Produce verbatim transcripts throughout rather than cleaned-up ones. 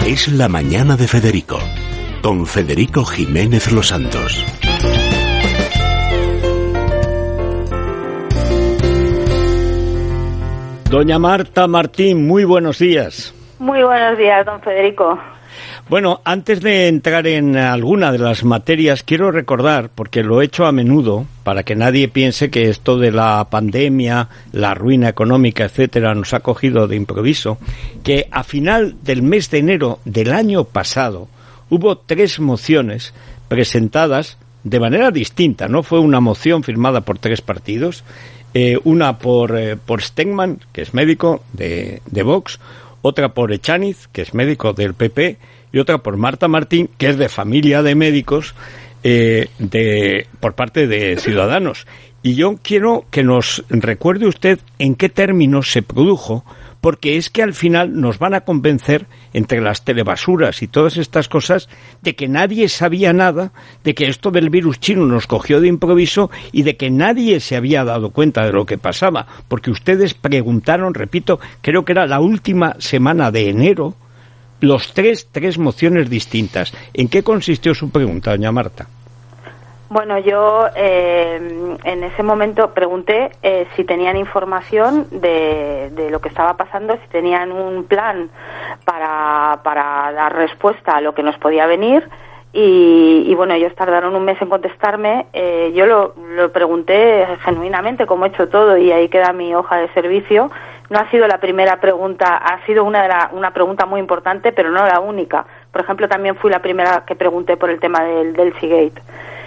es La Mañana de Federico, con Federico Jiménez Los Santos. Doña Marta Martín, muy buenos días. Muy buenos días, don Federico. Bueno, antes de entrar en alguna de las materias, quiero recordar, porque lo he hecho a menudo, para que nadie piense que esto de la pandemia, la ruina económica, etcétera, nos ha cogido de improviso, que a final del mes de enero del año pasado hubo tres mociones presentadas de manera distinta, no fue una moción firmada por tres partidos, eh, una por, eh, por Stegman, que es médico de, de Vox, otra por Echaniz, que es médico del P P, y otra por Marta Martín, que es de familia de médicos, eh, de por parte de Ciudadanos. Y yo quiero que nos recuerde usted en qué términos se produjo, porque es que al final nos van a convencer, entre las telebasuras y todas estas cosas, de que nadie sabía nada, de que esto del virus chino nos cogió de improviso y de que nadie se había dado cuenta de lo que pasaba, porque ustedes preguntaron, repito, creo que era la última semana de enero, los tres, tres mociones distintas. ¿En qué consistió su pregunta, doña Marta? Bueno, yo eh, en ese momento pregunté eh, si tenían información de, de lo que estaba pasando, si tenían un plan para, para dar respuesta a lo que nos podía venir. Y, y bueno, ellos tardaron un mes en contestarme. Eh, yo lo, lo pregunté genuinamente, como he hecho todo, y ahí queda mi hoja de servicio. No ha sido la primera pregunta, ha sido una, de la, una pregunta muy importante, pero no la única. Por ejemplo, también fui la primera que pregunté por el tema del, del Seagate.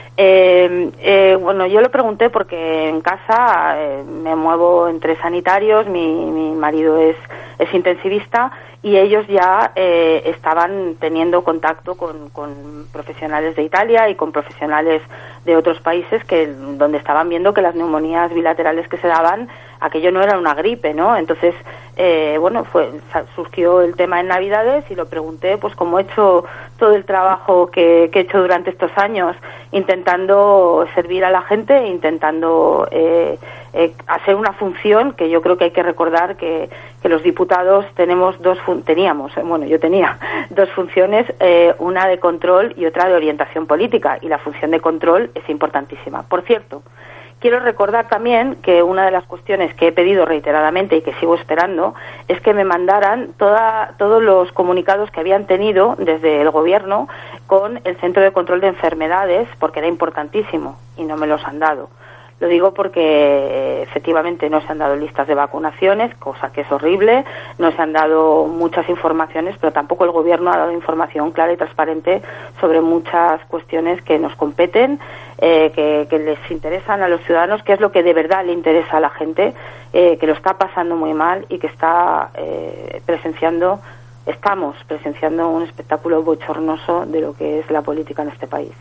Eh, eh, bueno, yo lo pregunté porque en casa eh, me muevo entre sanitarios, mi, mi marido es, es intensivista, y ellos ya eh, estaban teniendo contacto con, con profesionales de Italia y con profesionales de otros países que donde estaban viendo que las neumonías bilaterales que se daban, aquello no era una gripe, ¿no? Entonces, eh, bueno, fue surgió el tema en Navidades y lo pregunté, pues como he hecho todo el trabajo que, que he hecho durante estos años, intentando servir a la gente, intentando eh, eh, hacer una función que yo creo que hay que recordar que, que los diputados tenemos dos fun- teníamos, eh, bueno, yo tenía dos funciones, eh, una de control y otra de orientación política, y la función de control es importantísima. Por cierto, quiero recordar también que una de las cuestiones que he pedido reiteradamente y que sigo esperando es que me mandaran toda, todos los comunicados que habían tenido desde el gobierno con el Centro de Control de Enfermedades, porque era importantísimo y no me los han dado. Lo digo porque efectivamente no se han dado listas de vacunaciones, cosa que es horrible, no se han dado muchas informaciones, pero tampoco el gobierno ha dado información clara y transparente sobre muchas cuestiones que nos competen, eh, que, que les interesan a los ciudadanos, que es lo que de verdad le interesa a la gente, eh, que lo está pasando muy mal y que está eh, presenciando, estamos presenciando un espectáculo bochornoso de lo que es la política en este país.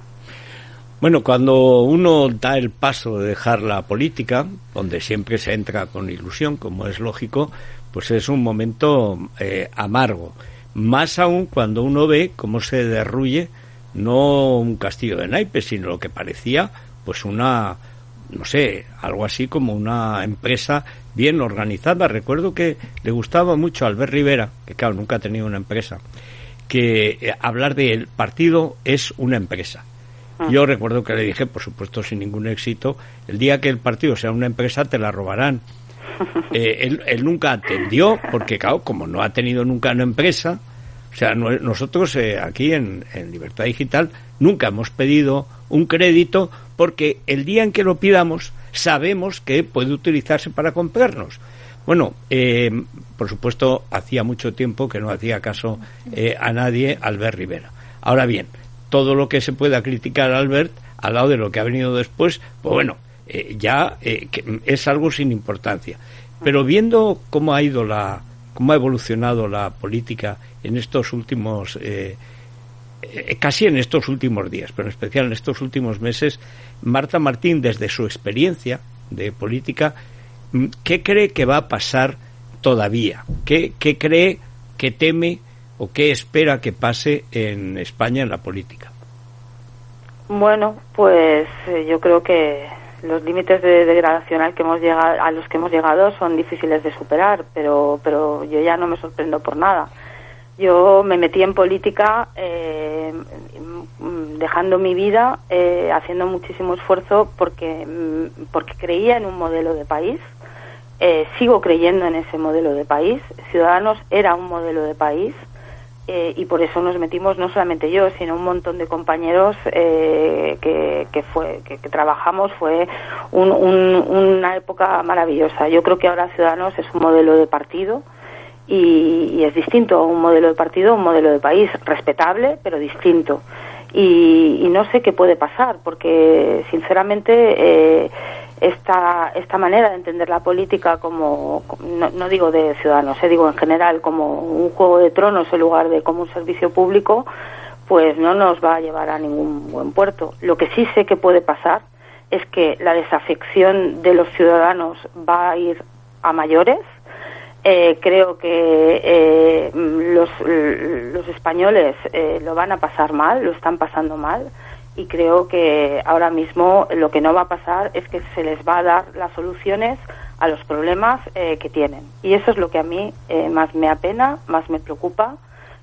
Bueno, cuando uno da el paso de dejar la política, donde siempre se entra con ilusión, como es lógico, pues es un momento eh, amargo. Más aún cuando uno ve cómo se derruye no un castillo de naipes, sino lo que parecía pues una, no sé, algo así como una empresa bien organizada. Recuerdo que le gustaba mucho a Albert Rivera, que claro, nunca ha tenido una empresa, que eh, hablar del partido es una empresa. Yo recuerdo que le dije, por supuesto sin ningún éxito, el día que el partido sea una empresa te la robarán. Eh, él, él nunca atendió, porque claro, como no ha tenido nunca una empresa, o sea, no, nosotros eh, aquí en, en Libertad Digital nunca hemos pedido un crédito, porque el día en que lo pidamos sabemos que puede utilizarse para comprarnos. Bueno, eh, por supuesto, hacía mucho tiempo que no hacía caso eh, a nadie Albert Rivera. Ahora bien, todo lo que se pueda criticar a Albert, al lado de lo que ha venido después, pues bueno, eh, ya eh, que es algo sin importancia. Pero viendo cómo ha ido la, cómo ha evolucionado la política en estos últimos, eh, eh, casi en estos últimos días, pero en especial en estos últimos meses, Marta Martín, desde su experiencia de política, ¿qué cree que va a pasar todavía? ¿Qué, qué cree, qué teme o qué espera que pase en España en la política? Bueno, pues eh, yo creo que los límites de degradación al que hemos llegado, a los que hemos llegado son difíciles de superar, pero pero yo ya no me sorprendo por nada. Yo me metí en política eh, dejando mi vida, eh, haciendo muchísimo esfuerzo porque, porque creía en un modelo de país. Eh, sigo creyendo en ese modelo de país. Ciudadanos era un modelo de país. Eh, y por eso nos metimos, no solamente yo, sino un montón de compañeros eh, que, que fue que, que trabajamos. Fue un, un, una época maravillosa. Yo creo que ahora Ciudadanos es un modelo de partido y, y es distinto a un modelo de partido, un modelo de país, respetable, pero distinto. Y, y no sé qué puede pasar, porque sinceramente eh, esta esta manera de entender la política como, no, no digo de Ciudadanos, eh, digo en general como un juego de tronos en lugar de como un servicio público, pues no nos va a llevar a ningún buen puerto. Lo que sí sé que puede pasar es que la desafección de los ciudadanos va a ir a mayores. Eh, creo que eh, los, los españoles eh, lo van a pasar mal, lo están pasando mal. Y creo que ahora mismo lo que no va a pasar es que se les va a dar las soluciones a los problemas eh, que tienen. Y eso es lo que a mí eh, más me apena, más me preocupa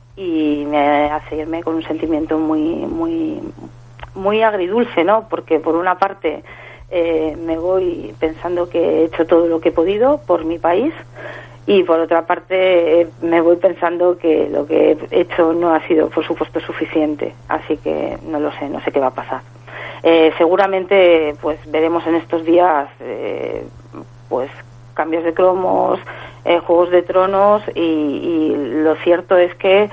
y me hace irme con un sentimiento muy muy muy agridulce, ¿no? Porque por una parte eh, me voy pensando que he hecho todo lo que he podido por mi país, y por otra parte eh, me voy pensando que lo que he hecho no ha sido, por supuesto, suficiente. Así que no lo sé, no sé qué va a pasar. Eh, seguramente pues veremos en estos días eh, pues cambios de cromos, eh, juegos de tronos, y, y lo cierto es que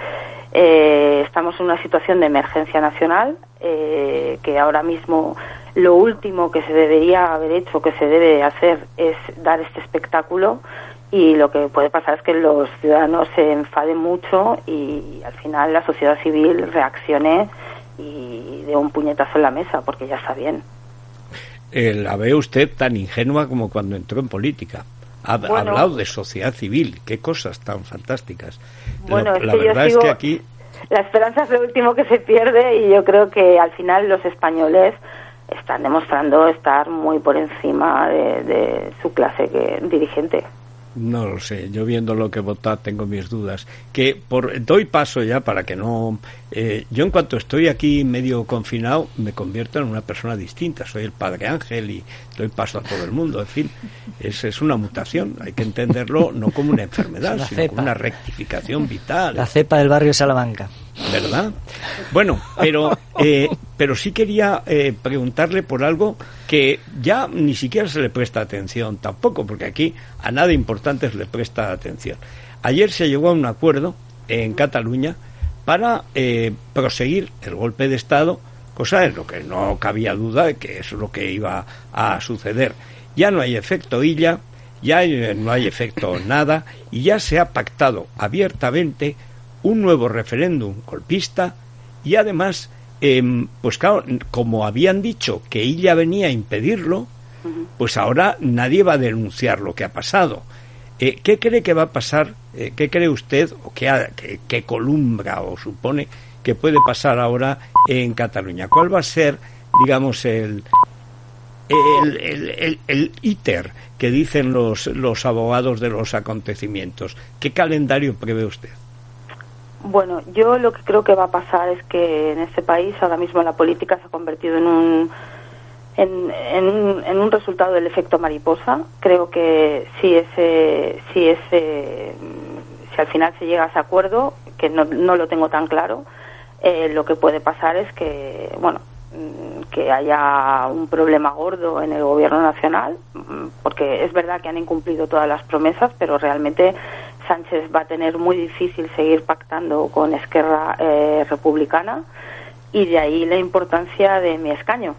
eh, estamos en una situación de emergencia nacional, eh, que ahora mismo lo último que se debería haber hecho, que se debe hacer, es dar este espectáculo. Y lo que puede pasar es que los ciudadanos se enfaden mucho y al final la sociedad civil reaccione y dé un puñetazo en la mesa, porque ya está bien. Eh, la ve usted tan ingenua como cuando entró en política. Ha bueno, hablado de sociedad civil, qué cosas tan fantásticas. Bueno, lo, es la que verdad yo sigo, es que aquí... La esperanza es lo último que se pierde, y yo creo que al final los españoles están demostrando estar muy por encima de, de su clase que, dirigente. No lo sé, yo viendo lo que vota tengo mis dudas. Que por doy paso ya para que no... Eh, yo en cuanto estoy aquí medio confinado me convierto en una persona distinta. Soy el Padre Ángel y doy paso a todo el mundo. En fin, es, es una mutación. Hay que entenderlo no como una enfermedad, sino cepa. como una rectificación vital. La cepa del barrio Salamanca. ¿Verdad? Bueno, pero eh, pero sí quería eh, preguntarle por algo que ya ni siquiera se le presta atención tampoco, porque aquí a nada importante se le presta atención. Ayer se llegó a un acuerdo en Cataluña para eh, proseguir el golpe de Estado, cosa en lo que no cabía duda de que eso es lo que iba a suceder. Ya no hay efecto Illa, ya no hay efecto nada, y ya se ha pactado abiertamente un nuevo referéndum golpista, y además, eh, pues claro, como habían dicho que Illa venía a impedirlo, pues ahora nadie va a denunciar lo que ha pasado. Eh, ¿Qué cree que va a pasar? Eh, ¿Qué cree usted, o qué, qué, qué columbra o supone que puede pasar ahora en Cataluña? ¿Cuál va a ser, digamos, el el, el, el, el íter que dicen los, los abogados de los acontecimientos? ¿Qué calendario prevé usted? Bueno, yo lo que creo que va a pasar es que en este país ahora mismo la política se ha convertido en un en, en, un, en un resultado del efecto mariposa. Creo que si ese si ese si al final se llega a ese acuerdo, que no, no lo tengo tan claro, eh, lo que puede pasar es que bueno que haya un problema gordo en el gobierno nacional, porque es verdad que han incumplido todas las promesas, pero realmente Sánchez va a tener muy difícil seguir pactando con Esquerra eh, Republicana, y de ahí la importancia de mi escaño,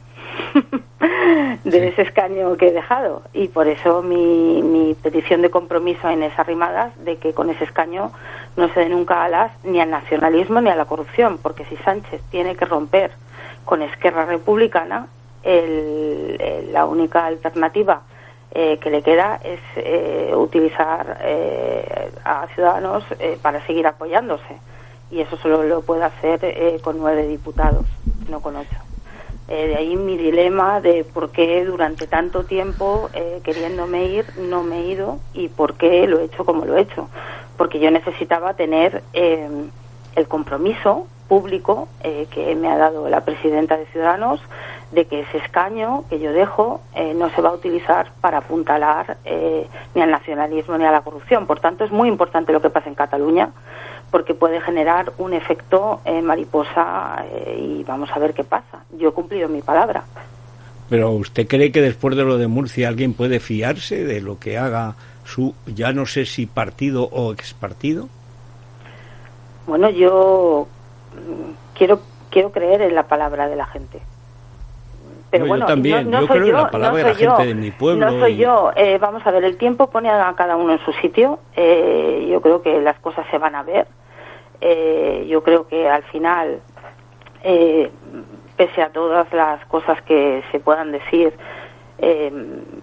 de sí. ese escaño que he dejado, y por eso mi, mi petición de compromiso en esas rimadas de que con ese escaño no se dé nunca alas ni al nacionalismo ni a la corrupción, porque si Sánchez tiene que romper con Esquerra Republicana, el, el, la única alternativa Eh, que le queda es eh, utilizar eh, a Ciudadanos eh, para seguir apoyándose, y eso solo lo puede hacer eh, con nueve diputados, no con ocho. Eh, de ahí mi dilema de por qué durante tanto tiempo eh, queriéndome ir no me he ido, y por qué lo he hecho como lo he hecho, porque yo necesitaba tener eh, el compromiso público eh, que me ha dado la presidenta de Ciudadanos, de que ese escaño que yo dejo eh, no se va a utilizar para apuntalar eh, ni al nacionalismo ni a la corrupción. Por tanto, es muy importante lo que pasa en Cataluña, porque puede generar un efecto eh, mariposa eh, y vamos a ver qué pasa. Yo he cumplido mi palabra. Pero ¿usted cree que después de lo de Murcia alguien puede fiarse de lo que haga su, ya no sé si partido o expartido? Bueno, yo quiero quiero creer en la palabra de la gente. Pero no, bueno, yo también, no, no yo soy creo yo, en la palabra no de la soy yo, gente de mi pueblo. No soy y... yo. Eh, vamos a ver, el tiempo pone a cada uno en su sitio. Eh, yo creo que las cosas se van a ver. Eh, yo creo que al final, eh, pese a todas las cosas que se puedan decir, eh,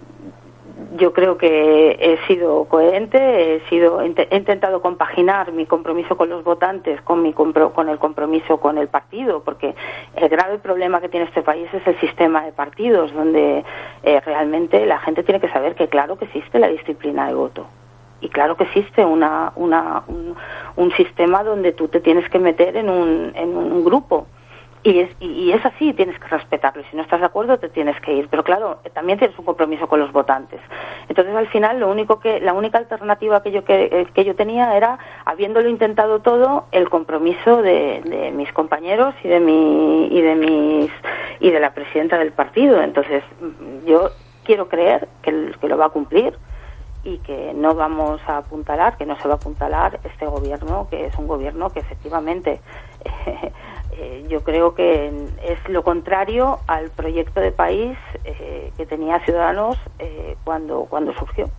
yo creo que he sido coherente, he sido he intentado compaginar mi compromiso con los votantes con mi compro, con el compromiso con el partido, porque el grave problema que tiene este país es el sistema de partidos, donde eh, realmente la gente tiene que saber que claro que existe la disciplina de voto y claro que existe una, una un, un sistema donde tú te tienes que meter en un en un grupo. Y es, y es así, tienes que respetarlo. Si no estás de acuerdo, te tienes que ir. Pero claro, también tienes un compromiso con los votantes. Entonces, al final, lo único que, la única alternativa que yo que, que yo tenía era, habiéndolo intentado todo, el compromiso de, de mis compañeros y de mi y de mis y de la presidenta del partido. Entonces, yo quiero creer que, que lo va a cumplir y que no vamos a apuntalar, que no se va a apuntalar este gobierno, que es un gobierno que efectivamente eh, eh, yo creo que es lo contrario al proyecto de país eh, que tenía Ciudadanos eh, cuando cuando surgió.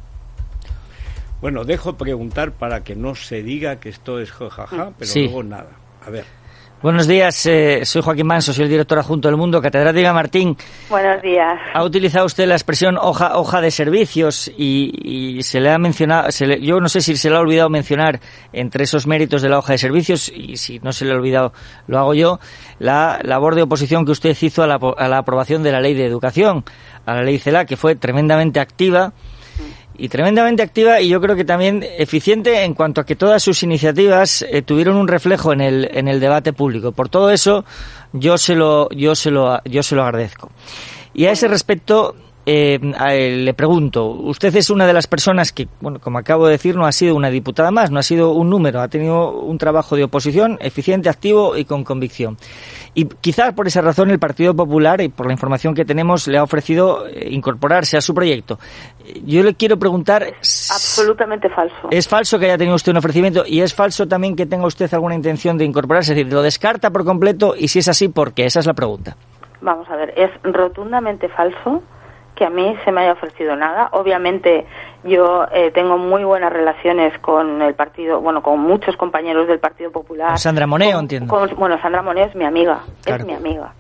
Bueno, dejo preguntar para que no se diga que esto es jajaja, pero sí. Luego nada. A ver. Buenos días, eh, soy Joaquín Manso, soy el director adjunto del Mundo. Catedrática Martín. Buenos días. Ha utilizado usted la expresión hoja hoja de servicios y, y se le ha mencionado, se le, yo no sé si se le ha olvidado mencionar entre esos méritos de la hoja de servicios, y si no se le ha olvidado lo hago yo, la labor de oposición que usted hizo a la, a la aprobación de la Ley de Educación, a la Ley CELA, que fue tremendamente activa. Y tremendamente activa, y yo creo que también eficiente en cuanto a que todas sus iniciativas eh, tuvieron un reflejo en el en el debate público. Por todo eso, yo se lo yo se lo yo se lo agradezco. Y a ese respecto eh, a, le pregunto, usted es una de las personas que, bueno, como acabo de decir, no ha sido una diputada más, no ha sido un número, ha tenido un trabajo de oposición eficiente, activo y con convicción. Y quizás por esa razón el Partido Popular, y por la información que tenemos, le ha ofrecido incorporarse a su proyecto. Yo le quiero preguntar... Absolutamente falso. ¿Es falso que haya tenido usted un ofrecimiento y es falso también que tenga usted alguna intención de incorporarse? Es decir, ¿lo descarta por completo? Y si es así, ¿por qué? Esa es la pregunta. Vamos a ver, es rotundamente falso que a mí se me haya ofrecido nada. Obviamente yo eh, tengo muy buenas relaciones con el partido, bueno, con muchos compañeros del Partido Popular. Con Sandra Moneo, con, entiendo. Con, bueno, Sandra Moneo es mi amiga, claro. es mi amiga.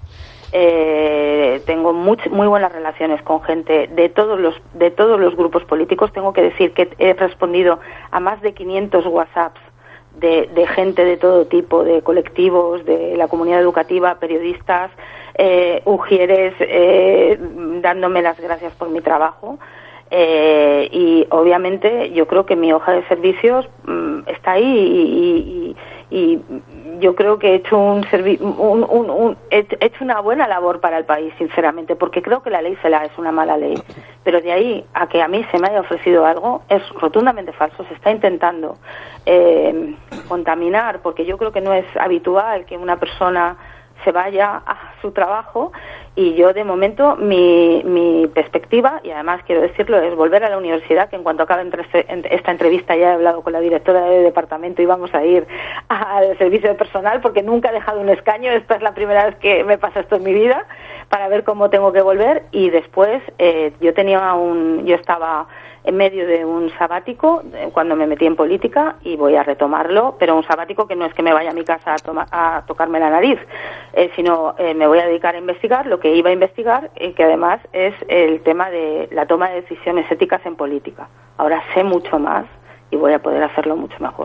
Eh, tengo much, muy buenas relaciones con gente de todos los de todos los grupos políticos. Tengo que decir que he respondido a más de quinientos WhatsApps de, de gente de todo tipo, de colectivos, de la comunidad educativa, periodistas, eh, ujieres, eh, dándome las gracias por mi trabajo. Eh, y obviamente yo creo que mi hoja de servicios mmm, está ahí y, y, y yo creo que he hecho un, servi- un, un, un he hecho una buena labor para el país, sinceramente, porque creo que la ley CELA es una mala ley, pero de ahí a que a mí se me haya ofrecido algo es rotundamente falso. Se está intentando eh, contaminar, porque yo creo que no es habitual que una persona se vaya a su trabajo, y yo de momento mi, mi perspectiva, y además quiero decirlo, es volver a la universidad, que en cuanto acabe entre este, esta entrevista ya he hablado con la directora del departamento y vamos a ir al servicio de personal, porque nunca he dejado un escaño. Esta es la primera vez que me pasa esto en mi vida, para ver cómo tengo que volver. Y después eh, yo tenía un yo estaba en medio de un sabático eh, cuando me metí en política, y voy a retomarlo, pero un sabático que no es que me vaya a mi casa a, toma, a tocarme la nariz, eh, sino eh, me voy a dedicar a investigar lo que iba a investigar, y que además es el tema de la toma de decisiones éticas en política. Ahora sé mucho más y voy a poder hacerlo mucho mejor.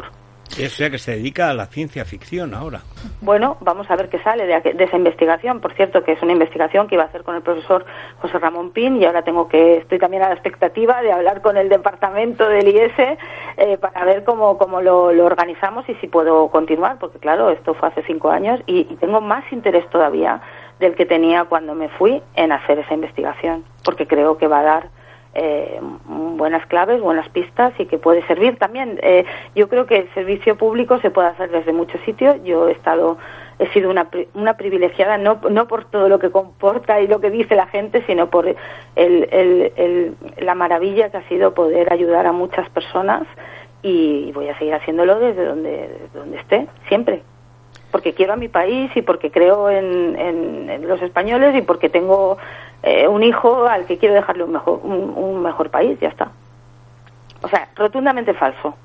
O sea que se dedica a la ciencia ficción ahora. Bueno, vamos a ver qué sale de, de esa investigación. Por cierto, que es una investigación que iba a hacer con el profesor José Ramón Pin, y ahora tengo que estoy también a la expectativa de hablar con el departamento del I E S E eh, para ver cómo, cómo lo, lo organizamos y si puedo continuar, porque claro, esto fue hace cinco años y, y tengo más interés todavía del que tenía cuando me fui en hacer esa investigación, porque creo que va a dar Eh, buenas claves, buenas pistas y que puede servir también. Eh, yo creo que el servicio público se puede hacer desde muchos sitios. Yo he estado, he sido una, una privilegiada, no, no por todo lo que comporta y lo que dice la gente, sino por el, el, el, la maravilla que ha sido poder ayudar a muchas personas, y voy a seguir haciéndolo desde donde, desde donde esté, siempre. Porque quiero a mi país y porque creo en, en, en los españoles y porque tengo eh, un hijo al que quiero dejarle un mejor, un, un mejor país, ya está. O sea, rotundamente falso.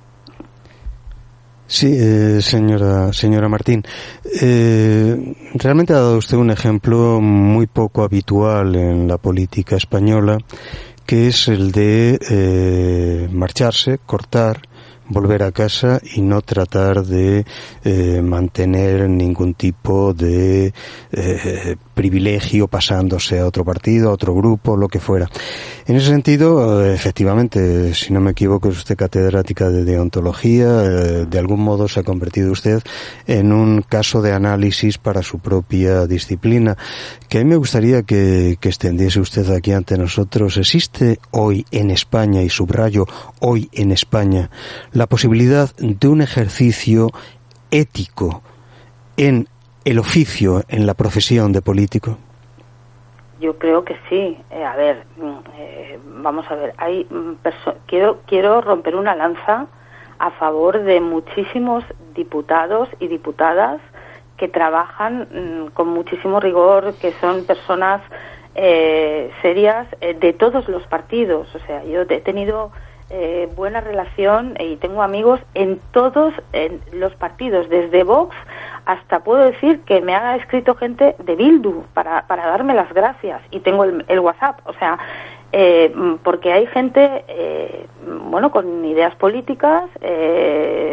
Sí, eh, señora señora Martín, eh, realmente ha dado usted un ejemplo muy poco habitual en la política española, que es el de eh, marcharse, cortar, volver a casa y no tratar de eh, mantener ningún tipo de eh, privilegio pasándose a otro partido, a otro grupo, lo que fuera. En ese sentido, efectivamente, si no me equivoco, es usted catedrática de deontología, eh, de algún modo se ha convertido usted en un caso de análisis para su propia disciplina, que a mí me gustaría que, que extendiese usted aquí ante nosotros. ¿Existe hoy en España, y subrayo hoy en España, la posibilidad de un ejercicio ético en el oficio, en la profesión de político? Yo creo que sí. Eh, a ver, eh, vamos a ver. Hay perso- quiero quiero romper una lanza a favor de muchísimos diputados y diputadas que trabajan mmm, con muchísimo rigor, que son personas eh, serias eh, de todos los partidos. O sea, yo he tenido eh, buena relación y tengo amigos en todos en los partidos, desde Vox hasta puedo decir que me ha escrito gente de Bildu para, para darme las gracias, y tengo el, el WhatsApp, o sea, eh, porque hay gente, eh, bueno, con ideas políticas eh,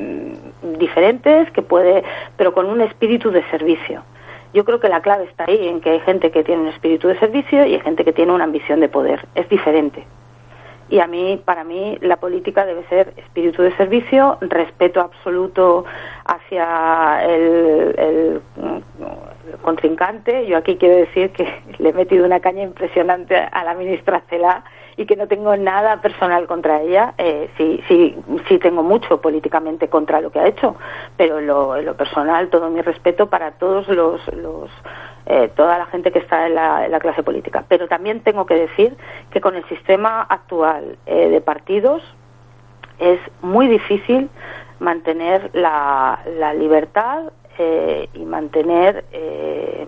diferentes, que puede, pero con un espíritu de servicio. Yo creo que la clave está ahí, en que hay gente que tiene un espíritu de servicio y hay gente que tiene una ambición de poder, es diferente. Y a mí, para mí, la política debe ser espíritu de servicio, respeto absoluto hacia el, el, el contrincante. Yo aquí quiero decir que le he metido una caña impresionante a la ministra Celaá y que no tengo nada personal contra ella. Eh, sí, sí, sí tengo mucho políticamente contra lo que ha hecho, pero en lo, en lo personal, todo mi respeto para todos los... los Eh, toda la gente que está en la, en la clase política. Pero también tengo que decir que con el sistema actual eh, de partidos es muy difícil mantener la, la libertad eh, y mantener eh,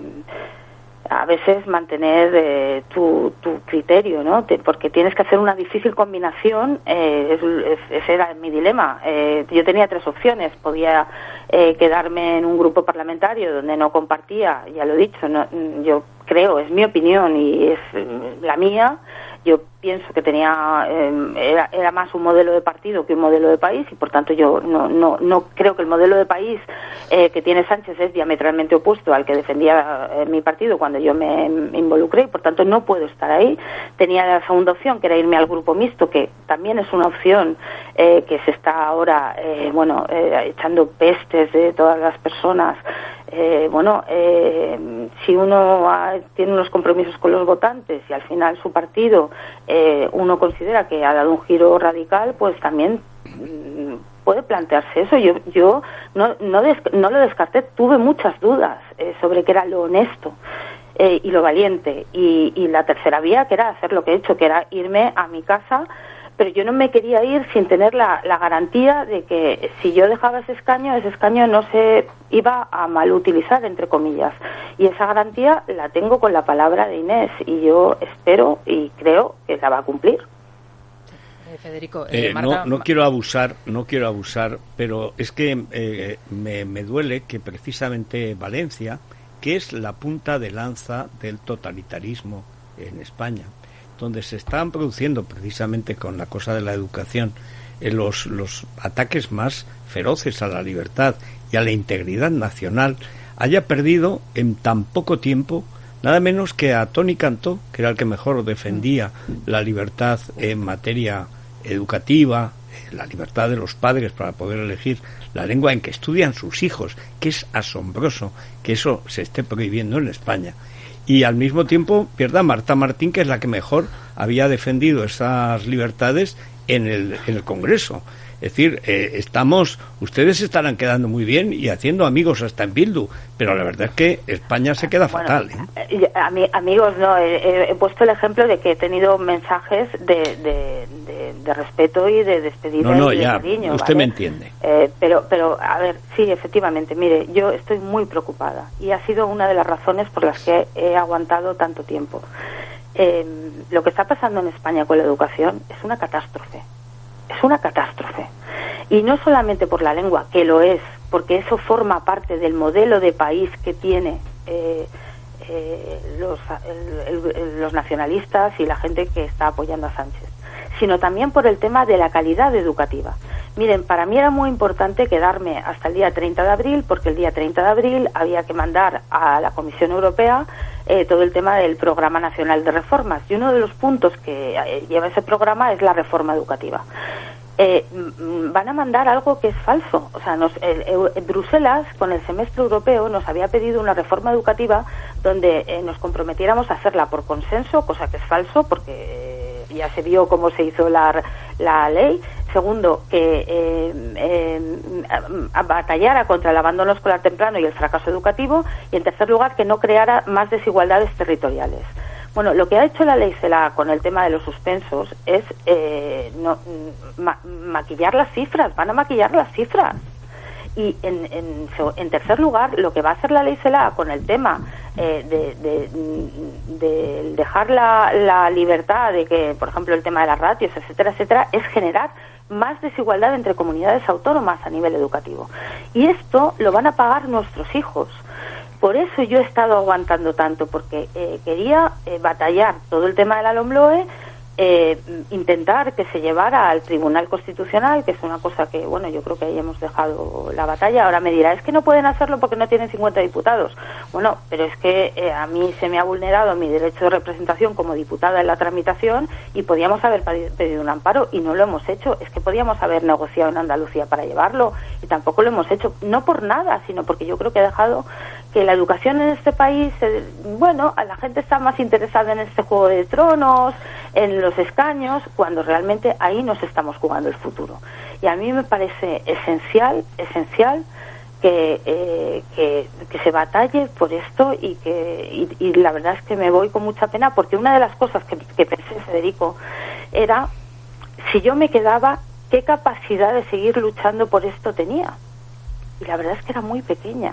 a veces mantener eh, tu, tu criterio, ¿no? Te, porque tienes que hacer una difícil combinación. eh, es, es, ese era mi dilema. Eh, yo tenía tres opciones. Podía eh, quedarme en un grupo parlamentario donde no compartía, ya lo he dicho, no, yo creo, es mi opinión y es la mía. Yo pienso que tenía eh, era, era más un modelo de partido que un modelo de país, y por tanto yo no no no creo que el modelo de país eh, que tiene Sánchez es diametralmente opuesto al que defendía eh, mi partido cuando yo me, me involucré, y por tanto no puedo estar ahí. Tenía la segunda opción, que era irme al grupo mixto, que también es una opción eh, que se está ahora eh, bueno eh, echando pestes de todas las personas. Eh, bueno, eh, si uno ha, tiene unos compromisos con los votantes y al final su partido eh, uno considera que ha dado un giro radical, pues también mmm, puede plantearse eso. Yo yo no no, des, no lo descarté, tuve muchas dudas eh, sobre qué era lo honesto eh, y lo valiente, y, y la tercera vía, que era hacer lo que he hecho, que era irme a mi casa. Pero yo no me quería ir sin tener la, la garantía de que si yo dejaba ese escaño, ese escaño no se iba a mal utilizar, entre comillas. Y esa garantía la tengo con la palabra de Inés, y yo espero y creo que la va a cumplir. Eh, Federico, eh, eh, Marta, no, no quiero abusar, no quiero abusar, pero es que eh, me, me duele que precisamente Valencia, que es la punta de lanza del totalitarismo en España, donde se están produciendo, precisamente con la cosa de la educación, eh, los, los ataques más feroces a la libertad y a la integridad nacional, haya perdido en tan poco tiempo nada menos que a Toni Cantó, que era el que mejor defendía la libertad en materia educativa, la libertad de los padres para poder elegir la lengua en que estudian sus hijos, que es asombroso que eso se esté prohibiendo en España. Y al mismo tiempo pierda Marta Martín, que es la que mejor había defendido esas libertades en el, en el Congreso. Es decir, eh, estamos, ustedes se estarán quedando muy bien y haciendo amigos hasta en Bildu, pero la verdad es que España se queda bueno, fatal. ¿eh? A mí, amigos, no, he, he puesto el ejemplo de que he tenido mensajes de, de, de, de respeto y de despedida no, no, y de ya, cariño. Usted ¿vale? me entiende. Eh, pero, pero, a ver, sí, efectivamente, mire, yo estoy muy preocupada y ha sido una de las razones por las que he aguantado tanto tiempo. Eh, lo que está pasando en España con la educación es una catástrofe. Es una catástrofe. Y no solamente por la lengua, que lo es, porque eso forma parte del modelo de país que tiene eh, eh, los, el, el, los nacionalistas y la gente que está apoyando a Sánchez, sino también por el tema de la calidad educativa. Miren, para mí era muy importante quedarme hasta el día treinta de abril, porque el día treinta de abril había que mandar a la Comisión Europea eh, todo el tema del Programa Nacional de Reformas, y uno de los puntos que eh, lleva ese programa es la reforma educativa. Eh, van a mandar algo que es falso. O sea, nos, el, el, Bruselas, con el semestre europeo, nos había pedido una reforma educativa donde eh, nos comprometiéramos a hacerla por consenso, cosa que es falso, porque eh, ya se vio cómo se hizo la, la ley. Segundo, que eh, eh, batallara contra el abandono escolar temprano y el fracaso educativo. Y en tercer lugar, que no creara más desigualdades territoriales. Bueno, lo que ha hecho la ley CELA con el tema de los suspensos es eh, no, ma maquillar las cifras, van a maquillar las cifras. Y en, en, en tercer lugar, lo que va a hacer la ley CELA con el tema eh, de, de, de dejar la, la libertad de que, por ejemplo, el tema de las ratios, etcétera, etcétera, es generar más desigualdad entre comunidades autónomas a nivel educativo. Y esto lo van a pagar nuestros hijos. Por eso yo he estado aguantando tanto, porque eh, quería eh, batallar todo el tema de la LOMLOE, eh, intentar que se llevara al Tribunal Constitucional, que es una cosa que, bueno, yo creo que ahí hemos dejado la batalla. Ahora me dirá, es que no pueden hacerlo porque no tienen cincuenta diputados. Bueno, pero es que eh, a mí se me ha vulnerado mi derecho de representación como diputada en la tramitación y podíamos haber pedido un amparo y no lo hemos hecho. Es que podíamos haber negociado en Andalucía para llevarlo y tampoco lo hemos hecho. No por nada, sino porque yo creo que he dejado que la educación en este país, eh, bueno, a la gente está más interesada en este Juego de Tronos, en los escaños, cuando realmente ahí nos estamos jugando el futuro. Y a mí me parece esencial, esencial que, eh, que, que se batalle por esto y que y, y la verdad es que me voy con mucha pena, porque una de las cosas que, que pensé, Federico, era si yo me quedaba, qué capacidad de seguir luchando por esto tenía. Y la verdad es que era muy pequeña.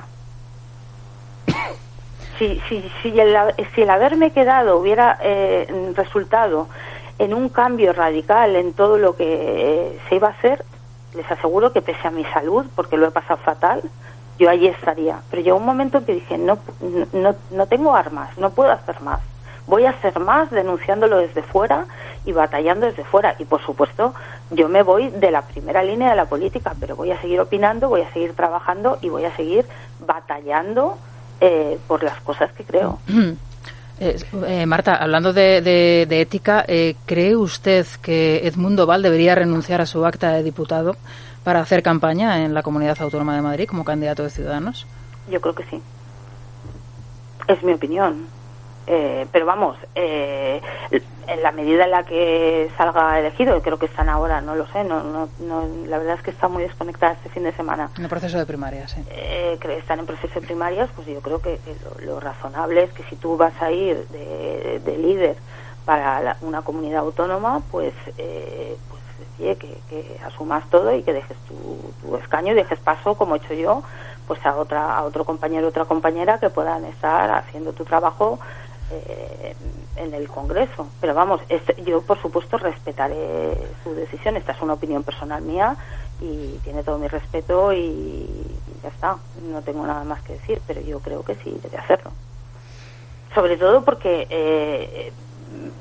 Si, si, si, el, si el haberme quedado hubiera eh, resultado en un cambio radical en todo lo que eh, se iba a hacer, les aseguro que pese a mi salud, porque lo he pasado fatal, yo allí estaría. Pero llegó un momento en que dije, no, no, no tengo armas, no puedo hacer más. Voy a hacer más denunciándolo desde fuera y batallando desde fuera. Y por supuesto, yo me voy de la primera línea de la política, pero voy a seguir opinando, voy a seguir trabajando y voy a seguir batallando Eh, por las cosas que creo. Eh, eh, Marta, hablando de, de, de ética, eh, ¿cree usted que Edmundo Val debería renunciar a su acta de diputado para hacer campaña en la Comunidad Autónoma de Madrid como candidato de Ciudadanos? Yo creo que sí. Es mi opinión. Eh, pero vamos, eh, en la medida en la que salga elegido, creo que están ahora, no lo sé, no, no, no, la verdad es que está muy desconectada este fin de semana. En el proceso de primarias, sí. Eh, que están en proceso de primarias, pues yo creo que, que lo, lo razonable es que si tú vas a ir de, de líder para la, una comunidad autónoma, pues, eh, pues oye, que, que asumas todo y que dejes tu, tu escaño y dejes paso, como he hecho yo, pues a otra a otro compañero, otra compañera que puedan estar haciendo tu trabajo Eh, en el Congreso. Pero vamos, este, yo por supuesto respetaré su decisión. Esta es una opinión personal mía y tiene todo mi respeto y, y ya está, no tengo nada más que decir, pero yo creo que sí debe hacerlo, sobre todo porque eh,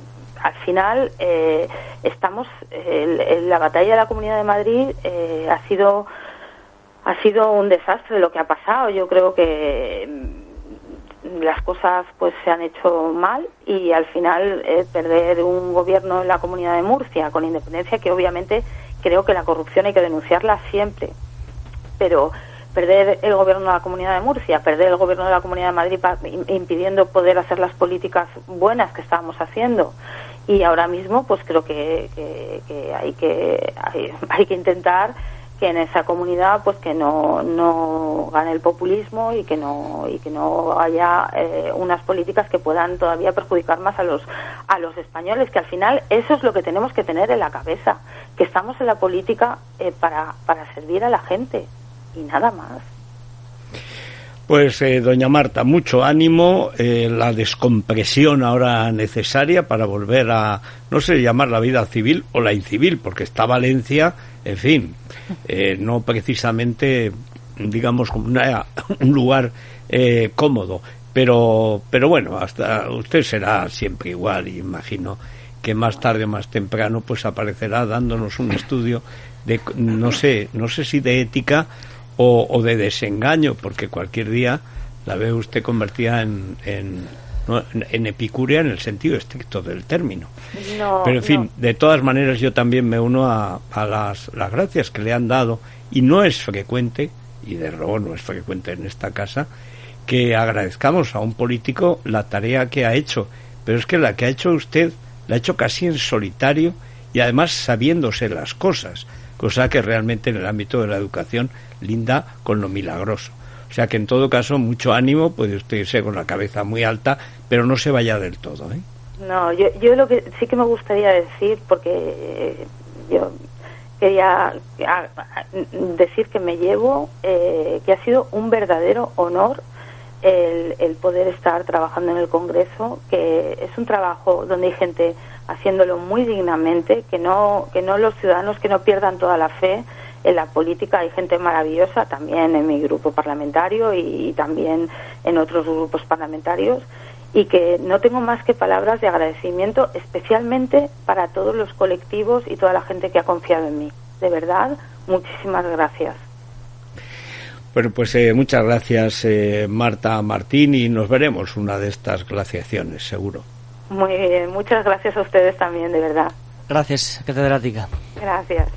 al final eh, estamos, el, el, la batalla de la Comunidad de Madrid eh, ha sido ha sido un desastre lo que ha pasado. Yo creo que las cosas pues se han hecho mal y al final eh, perder un gobierno en la Comunidad de Murcia con independencia, que obviamente creo que la corrupción hay que denunciarla siempre, pero perder el gobierno de la Comunidad de Murcia, perder el gobierno de la Comunidad de Madrid pa, impidiendo poder hacer las políticas buenas que estábamos haciendo, y ahora mismo pues creo que, que, que hay que hay, hay que intentar que en esa comunidad pues que no no gane el populismo y que no y que no haya eh, unas políticas que puedan todavía perjudicar más a los a los españoles, que al final eso es lo que tenemos que tener en la cabeza, que estamos en la política eh, para para servir a la gente y nada más. Pues eh, doña Marta, mucho ánimo, eh, la descompresión ahora necesaria para volver a, no sé, llamar la vida civil o la incivil, porque está Valencia, en fin, eh, no precisamente, digamos, como una, un lugar eh, cómodo, pero pero bueno, hasta usted será siempre igual, y imagino que más tarde o más temprano pues aparecerá dándonos un estudio de, no sé, no sé si de ética O, o de desengaño, porque cualquier día la ve usted convertida en, en, ¿no? en epicúrea en el sentido estricto del término. No, Pero en fin, no. de todas maneras yo también me uno a, a las, las gracias que le han dado, y no es frecuente, y de luego no es frecuente en esta casa, que agradezcamos a un político la tarea que ha hecho, pero es que la que ha hecho usted la ha hecho casi en solitario y además sabiéndose las cosas, cosa que realmente en el ámbito de la educación linda con lo milagroso. O sea que en todo caso mucho ánimo, puede usted irse con la cabeza muy alta, pero no se vaya del todo, ¿eh? No, yo, yo lo que sí que me gustaría decir, porque eh, yo quería a, a, decir que me llevo, eh, que ha sido un verdadero honor el, el poder estar trabajando en el Congreso, que es un trabajo donde hay gente haciéndolo muy dignamente, que no que no los ciudadanos que no pierdan toda la fe en la política. Hay gente maravillosa también en mi grupo parlamentario y, y también en otros grupos parlamentarios, y que no tengo más que palabras de agradecimiento, especialmente para todos los colectivos y toda la gente que ha confiado en mí. De verdad, muchísimas gracias. Bueno, pues eh, muchas gracias, eh, Marta Martín, y nos veremos una de estas glaciaciones, seguro. Muy bien, muchas gracias a ustedes también, de verdad. Gracias, catedrática. Gracias.